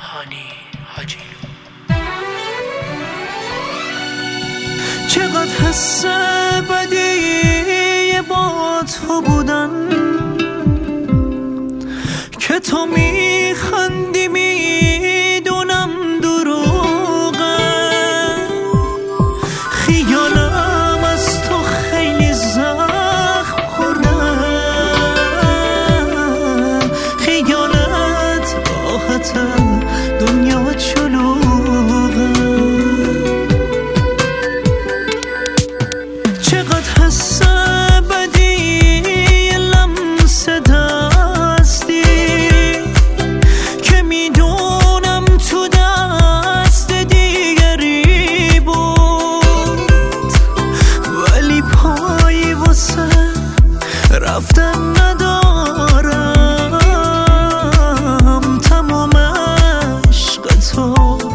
هانی حاجیلو. چقدر حس بدی با تو بودن که تو میخندی میدونم دروغه، خیالم از تو خیلی زخم خورده، خیالت راحته دنیا چلوغه. چقدر حس بدی لمس دستی که میدونم تو دست دیگری بود، ولی پایی واسه رفتن ندارم. تمام عشق تو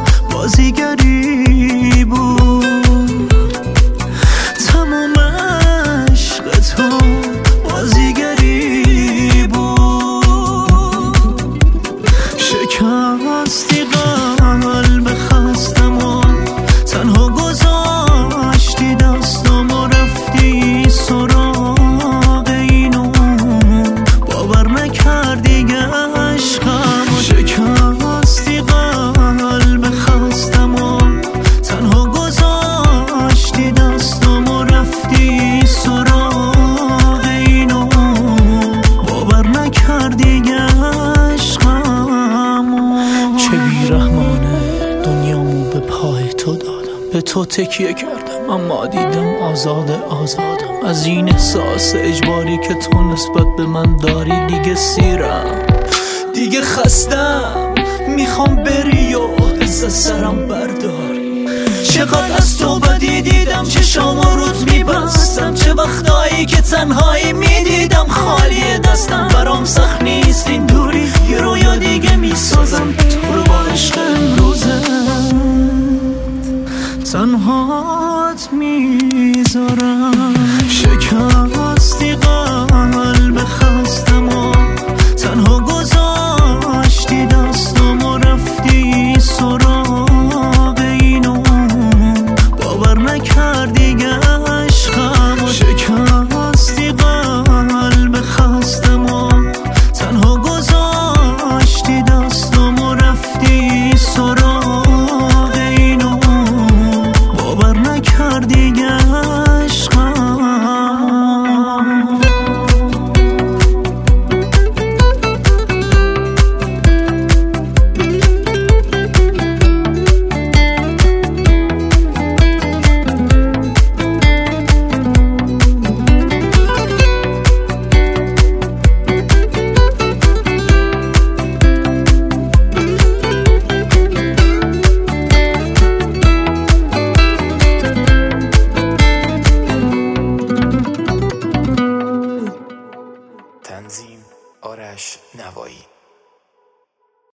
بازیگری بود، تمام عشق تو بازیگری بود. شکستی قلب خستم و تنها گذاشتی دستم و رفتی سراغ اینو، باور نکردی عشقم. شکستی قلب خستم و تنها گذاشتی دستم و رفتی سراغ اینو، باور نکردی عشقم. چه بیرحمانه دنیامو به پای تو دادم، به تو تکیه کردم اما دیدم آزادم. از این احساس اجباری که تو نسبت به من داری دیگه سیرم، دیگه خستم، میخوام بری و از سرم برداری. چقدر از تو بدی دیدم، چشام و روز میبستم، چه وقتایی که تنهایی میدیدم خالی دستم. برام سخت نیست این